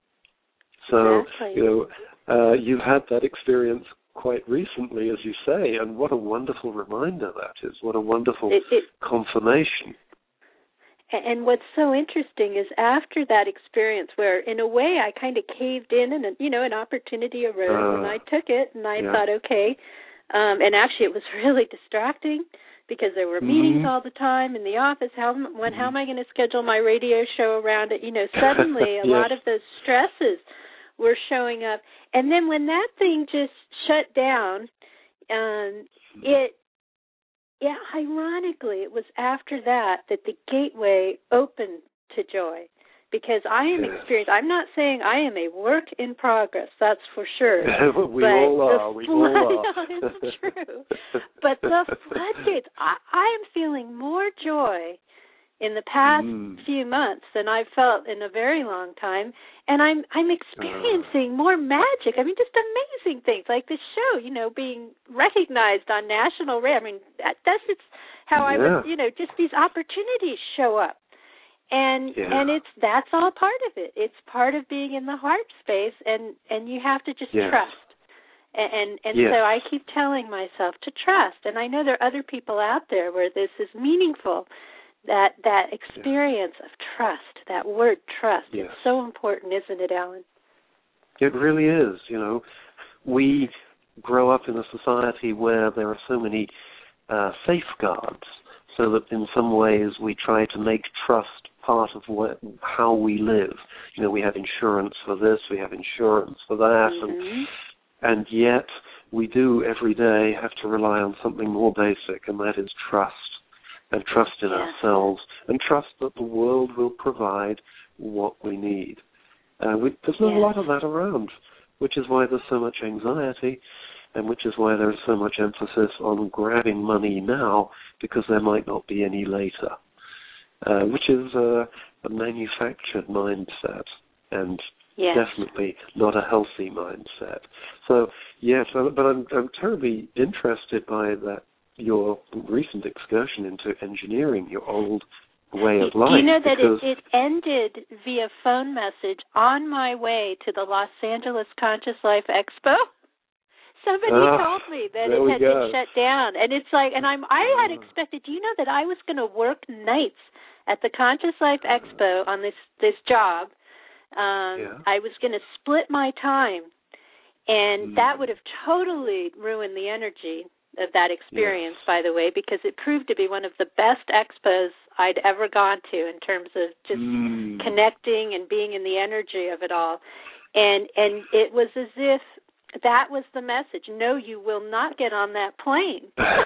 So, you've had that experience quite recently, as you say, and what a wonderful reminder that is. What a wonderful confirmation. And what's so interesting is after that experience where, in a way, I kind of caved in and, an opportunity arose, and I took it, and I thought, okay. And actually it was really distracting because there were meetings all the time in the office. How am I going to schedule my radio show around it? Suddenly a lot of those stresses were showing up. And then when that thing just shut down, ironically, it was after that the gateway opened to joy, because I am experienced. I'm not saying I am a work in progress, that's for sure. We all are. It's true. But the floodgates, I am feeling more joy in the past few months than I've felt in a very long time, and I'm experiencing more magic. I mean, just amazing things like this show, being recognized on national radio. I mean, that's how I would, just these opportunities show up, and that's all part of it. It's part of being in the heart space, and you have to just trust. And so I keep telling myself to trust, and I know there are other people out there where this is meaningful. That experience of trust, that word trust, is so important, isn't it, Alan? It really is. We grow up in a society where there are so many safeguards, so that in some ways we try to make trust part of how we live. We have insurance for this, we have insurance for that, and yet we do every day have to rely on something more basic, and that is trust. And trust in ourselves, and trust that the world will provide what we need. There's not a lot of that around, which is why there's so much anxiety, and which is why there's so much emphasis on grabbing money now, because there might not be any later, which is a manufactured mindset. And Yes. Definitely not a healthy mindset. So, yes, but I'm terribly interested by that, your recent excursion into engineering, your old way of life. Do you know that it ended via phone message on my way to the Los Angeles Conscious Life Expo? Somebody told me that it had been shut down, and it's like, and I had expected. Do you know that I was going to work nights at the Conscious Life Expo on this job? I was going to split my time, and that would have totally ruined the energy of that experience, by the way, because it proved to be one of the best expos I'd ever gone to in terms of just connecting and being in the energy of it all. And it was as if that was the message. No, you will not get on that plane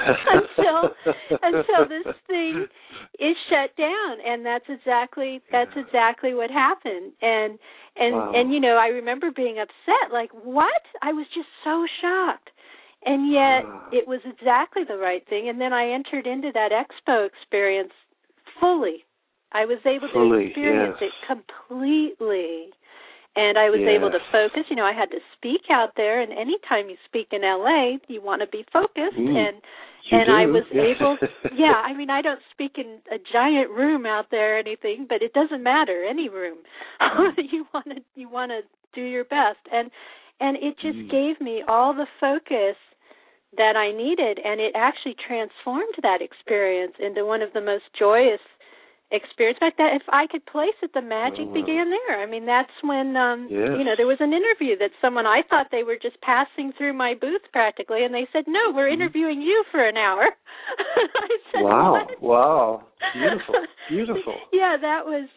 until this thing is shut down. And that's exactly what happened. And you know, I remember being upset, like, what? I was just so shocked. And yet it was exactly the right thing. And then I entered into that expo experience fully. I was able to experience it completely. And I was able to focus. You know, I had to speak out there, and anytime you speak in L.A., you want to be focused. And I was able, I mean, I don't speak in a giant room out there or anything, but it doesn't matter, any room. You want to do your best. And it just gave me all the focus that I needed, and it actually transformed that experience into one of the most joyous experience. In fact, that if I could place it, the magic began there. I mean, that's when, you know, there was an interview that someone, I thought they were just passing through my booth practically, and they said, no, we're interviewing you for an hour. I said, what? Wow. Beautiful. Yeah, that was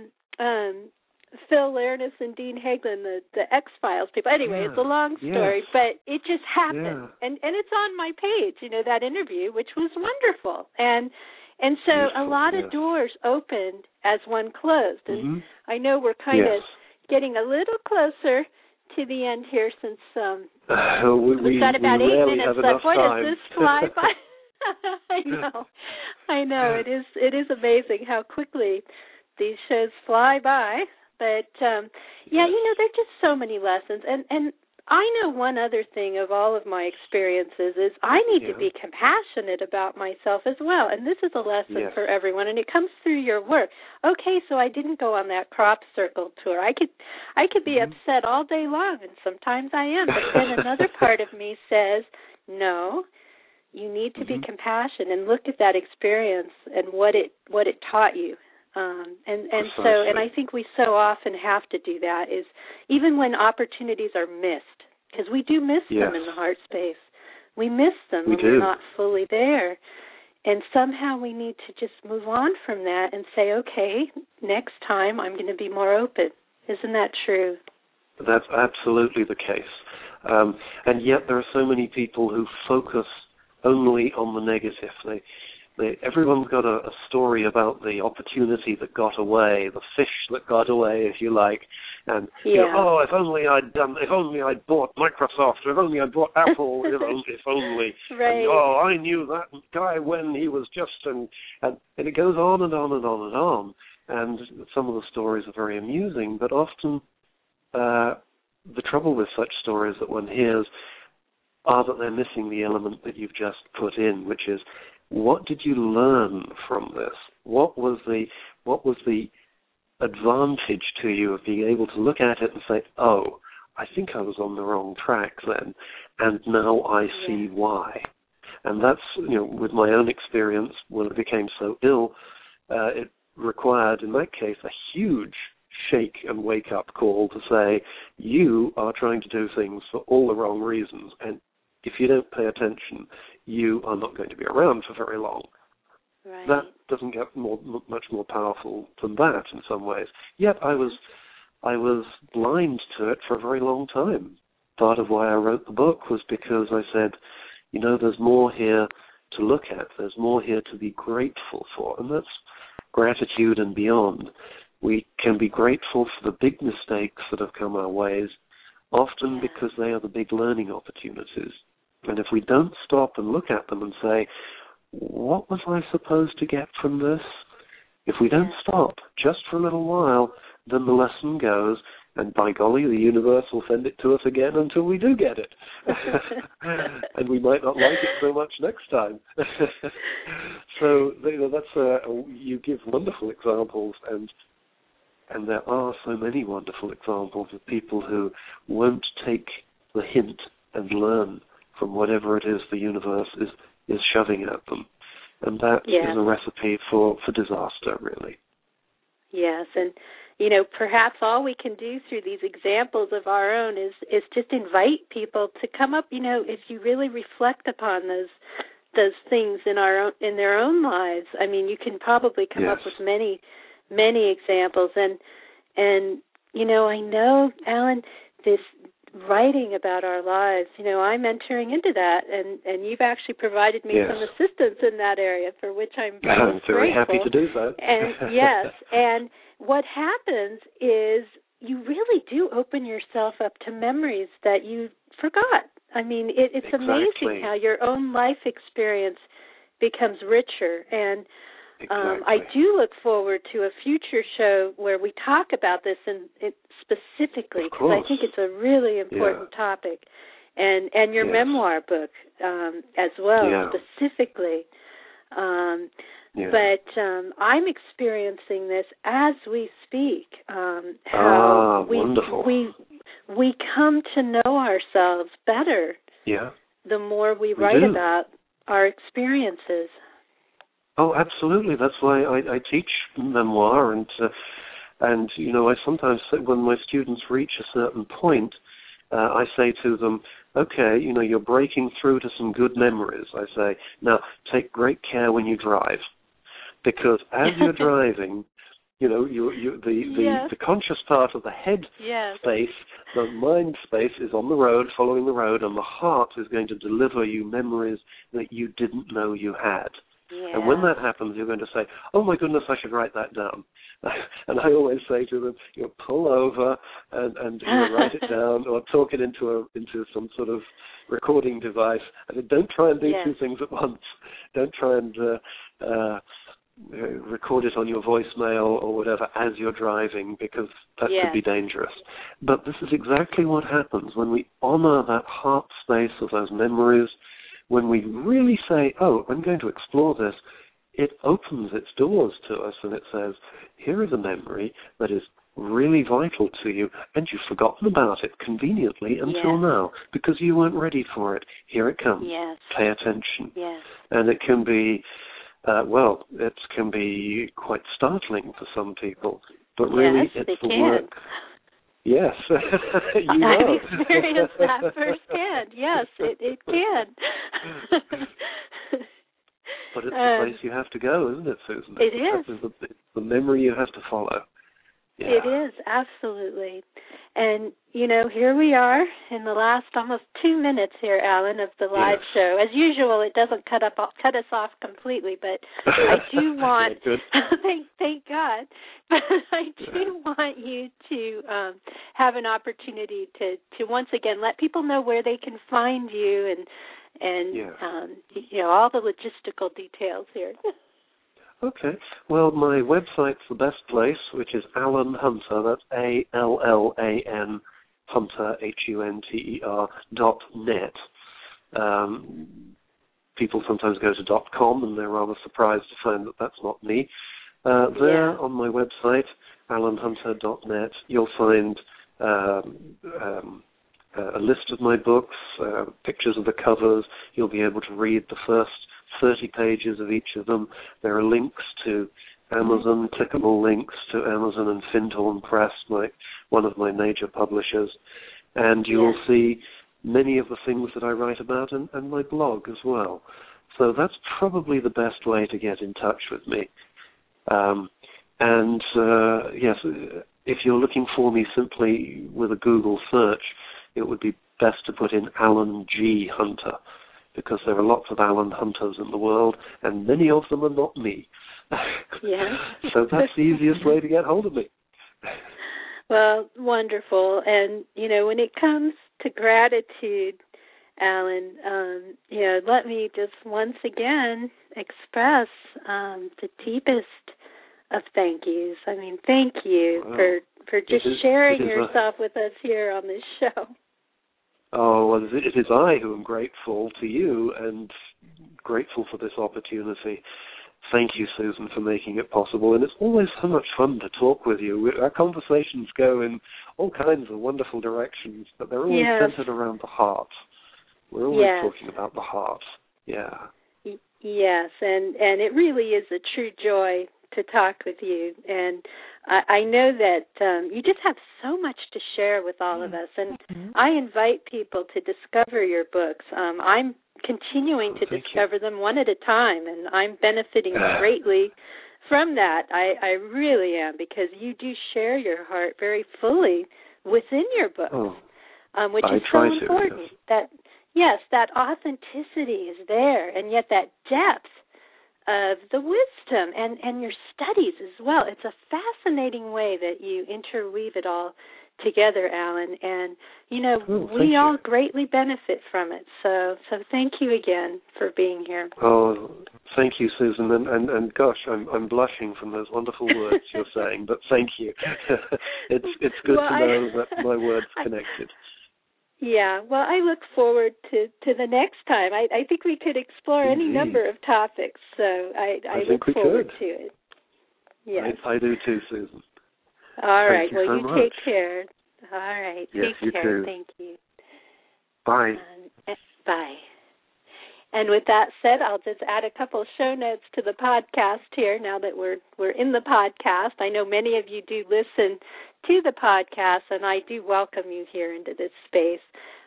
Phil Lernis and Dean Haglin, the X-Files people. Anyway, it's a long story, but it just happened. And it's on my page, you know, that interview, which was wonderful. And so a lot of doors opened as one closed. And I know we're kind of getting a little closer to the end here since we've got about 8 minutes left. Boy, does this fly by. I know. It is amazing how quickly these shows fly by. But, you know, there are just so many lessons. And I know one other thing of all of my experiences is I need to be compassionate about myself as well. And this is a lesson for everyone, and it comes through your work. Okay, so I didn't go on that crop circle tour. I could be upset all day long, and sometimes I am. But then another part of me says, no, you need to be compassionate and look at that experience and what it taught you. And I think we so often have to do that, is even when opportunities are missed, because we do miss them in the heart space. We miss them when we're not fully there. And somehow we need to just move on from that and say, okay, next time I'm going to be more open. Isn't that true? That's absolutely the case. And yet there are so many people who focus only on the negative. Everyone's got a story about the opportunity that got away, the fish that got away, if you like, and you know, if only I'd bought Microsoft, if only I'd bought Apple, if only, right. And, I knew that guy when he was just, and it goes on and on and on and on, and some of the stories are very amusing, but often the trouble with such stories that one hears are that they're missing the element that you've just put in, which is, what did you learn from this? What was the advantage to you of being able to look at it and say, oh, I think I was on the wrong track then, and now I see why. And that's, you know, with my own experience, when I became so ill, it required, in that case, a huge shake and wake-up call to say, you are trying to do things for all the wrong reasons, and if you don't pay attention, you are not going to be around for very long. Right. That doesn't get much more powerful than that in some ways. Yet I was blind to it for a very long time. Part of why I wrote the book was because I said, you know, there's more here to look at. There's more here to be grateful for, and that's gratitude and beyond. We can be grateful for the big mistakes that have come our ways, often because they are the big learning opportunities. And if we don't stop and look at them and say, what was I supposed to get from this? If we don't stop just for a little while, then the lesson goes And by golly, the universe will send it to us again until we do get it. And we might not like it so much next time. So that's you give wonderful examples, and there are so many wonderful examples of people who won't take the hint and learn from whatever it is the universe is shoving at them. And that is a recipe for disaster, really. Yes, and perhaps all we can do through these examples of our own is just invite people to come up. If you really reflect upon those things in their own lives, I mean, you can probably come up with many examples. And I know, Alan, this writing about our lives, I'm entering into that, and you've actually provided me some assistance in that area, for which I'm very happy to do so. And yes, and what happens is you really do open yourself up to memories that you forgot. I mean, it's amazing how your own life experience becomes richer. And I do look forward to a future show where we talk about this specifically, because I think it's a really important topic. And your memoir book as well, specifically. But I'm experiencing this as we speak. How we come to know ourselves better. The more we write about our experiences. Oh, absolutely. That's why I teach memoir, and I sometimes say, when my students reach a certain point, I say to them, okay, you're breaking through to some good memories. I say, now take great care when you drive, because as you're driving, the conscious part of the head space, the mind space, is on the road, following the road, and the heart is going to deliver you memories that you didn't know you had. And when that happens, you're going to say, oh, my goodness, I should write that down. And I always say to them, pull over and write it down, or talk it into some sort of recording device. And don't try and do two things at once. Don't try and record it on your voicemail or whatever as you're driving, because that could be dangerous. But this is exactly what happens when we honor that heart space of those memories. When we really say, oh, I'm going to explore this, it opens its doors to us, and it says, here is a memory that is really vital to you, and you've forgotten about it conveniently until now, because you weren't ready for it. Here it comes. Pay attention. And it can be, it can be quite startling for some people, but really it's the work. Yes, you know. I've experienced that firsthand. Yes, it can. But it's the place you have to go, isn't it, Susan? It is. It's the memory you have to follow. It is, absolutely. And, here we are in the last almost 2 minutes here, Alan, of the live show. As usual, it doesn't cut us off completely, but I do want, thank God, but I do want you to have an opportunity to once again let people know where they can find you and all the logistical details here. Okay. Well, my website's the best place, which is Alan Hunter. That's ALLAN Hunter HUNTER.net. People sometimes go to .com, and they're rather surprised to find that that's not me. There on my website, AlanHunter.net, you'll find a list of my books, pictures of the covers. You'll be able to read the first 30 pages of each of them. There are links to Amazon, clickable links to Amazon and Findhorn Press, one of my major publishers. And you will see many of the things that I write about and my blog as well. So that's probably the best way to get in touch with me. Yes, if you're looking for me simply with a Google search, it would be best to put in Alan G. Hunter, because there are lots of Alan Hunters in the world, and many of them are not me. So that's the easiest way to get hold of me. Well, wonderful. And, when it comes to gratitude, Alan, let me just once again express the deepest of thank yous. I mean, thank you for just sharing yourself with us here on this show. Oh, well, it is I who am grateful to you and grateful for this opportunity. Thank you, Susan, for making it possible. And it's always so much fun to talk with you. Our conversations go in all kinds of wonderful directions, but they're always centered around the heart. We're always talking about the heart. Yeah. Yes, and it really is a true joy to talk with you. And I know that you just have so much to share with all of us. And I invite people to discover your books. I'm continuing to discover them one at a time, and I'm benefiting greatly from that. I really am, because you do share your heart very fully within your books, which is so important. That authenticity is there, and yet that depth of the wisdom and your studies as well. It's a fascinating way that you interweave it all together, Alan, and we all greatly benefit from it. So thank you again for being here. Oh, thank you, Susan, and gosh, I'm blushing from those wonderful words you're saying, but thank you. It's good to know that my words connected. Yeah, well, I look forward to the next time. I think we could explore any number of topics, so I look forward to it. Yes. I do too, Susan. All right. Thank you so much. Take care. All right. Yes, take care. You too. Thank you. Bye. Bye. And with that said, I'll just add a couple show notes to the podcast here now that we're in the podcast. I know many of you do listen to the podcast, and I do welcome you here into this space.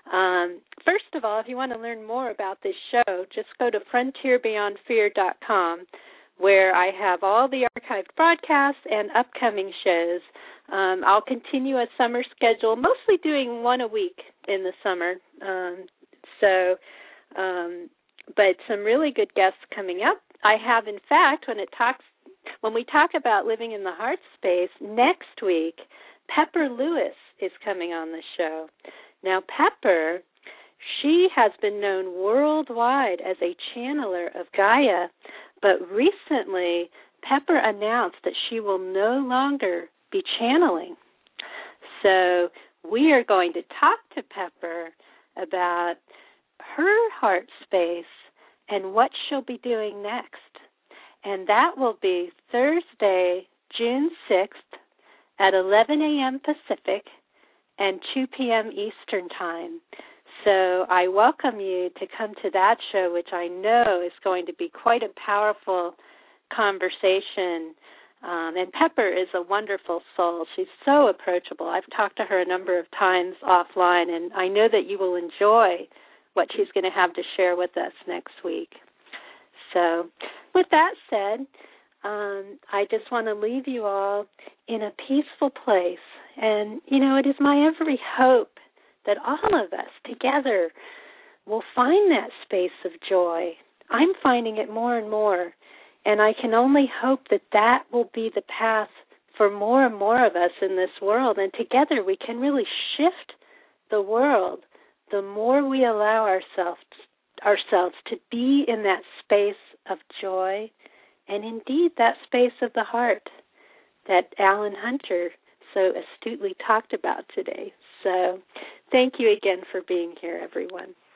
First of all, if you want to learn more about this show, just go to frontierbeyondfear.com, where I have all the archived broadcasts and upcoming shows. I'll continue a summer schedule, mostly doing one a week in the summer. But some really good guests coming up. I have, in fact, when we talk about living in the heart space, next week, Pepper Lewis is coming on the show. Now, Pepper, she has been known worldwide as a channeler of Gaia, but recently Pepper announced that she will no longer be channeling. So we are going to talk to Pepper about her heart space and what she'll be doing next. And that will be Thursday, June 6th at 11 a.m. Pacific and 2 p.m. Eastern Time. So I welcome you to come to that show, which I know is going to be quite a powerful conversation. And Pepper is a wonderful soul. She's so approachable. I've talked to her a number of times offline, and I know that you will enjoy what she's going to have to share with us next week. So with that said, I just want to leave you all in a peaceful place. And, it is my every hope that all of us together will find that space of joy. I'm finding it more and more, and I can only hope that that will be the path for more and more of us in this world. And together we can really shift the world the more we allow ourselves to be in that space of joy and indeed that space of the heart that Alan Hunter so astutely talked about today. So thank you again for being here, everyone.